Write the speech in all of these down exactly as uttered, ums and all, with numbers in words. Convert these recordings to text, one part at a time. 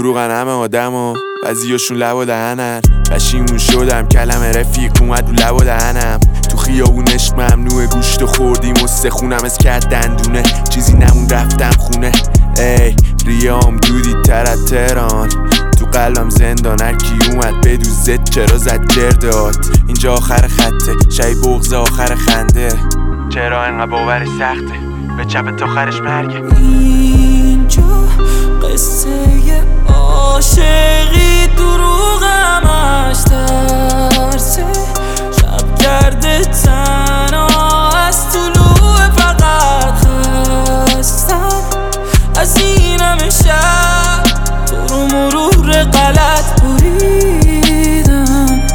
دروغن همه آدم و بعضیاشون لب و دهنن. پشیمون شدم کلمه رفیق اومد رو لب و دهنم. تو خیابون عشق ممنوعه، گوشت خوردیم و سخونم از کت دندونه. چیزی نمون رفتم خونه. ای ریام دودی تر از تهران، تو قلبم زندان. هر کی اومد بدوزت چرا زد گردات. اینجا آخر خطه، شای بغض آخر خنده. چرا انقدر باورش سخته، به چپ تا آخرش مرگه. اینجا قصه عاشقی دروغ همش ترسه. شب کرده تنها از طلوع فقط خستم. از این همه شب تو رو مرور غلط بریدم.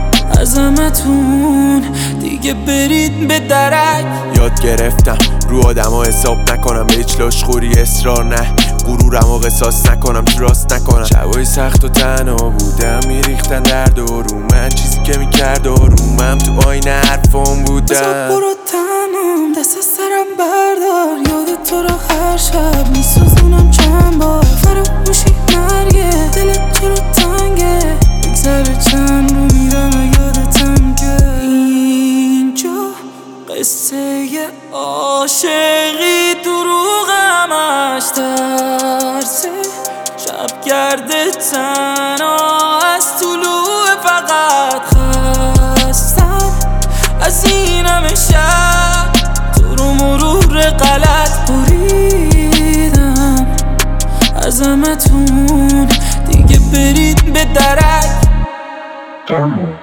عظمتون دیگه برید به درک. یاد گرفتم رو آدم ها حساب نکنم، به هیچ لاشخوری اصرار نه. غرورم و قصاص نکنم، تراست نکنم. شبای سخت و تنها بودم میریختن درد و رو من. چیزی که میکرد و رومم تو آینه حرفم بودم. بذار برو تنم، دست از سرم بردار. یاد تو را هر شب میسوزونم چند بار. فراموشی مرگه، دل تو رو تنگه. بگذره چند رو میرم یادتم که اینجا قصه عاشقی دروغ همش ترسه. شب کرده تنها از طلوع فقط خستم. از این همه شب تو رو مرور غلط بریدم. عظمتون دیگه برید به درک.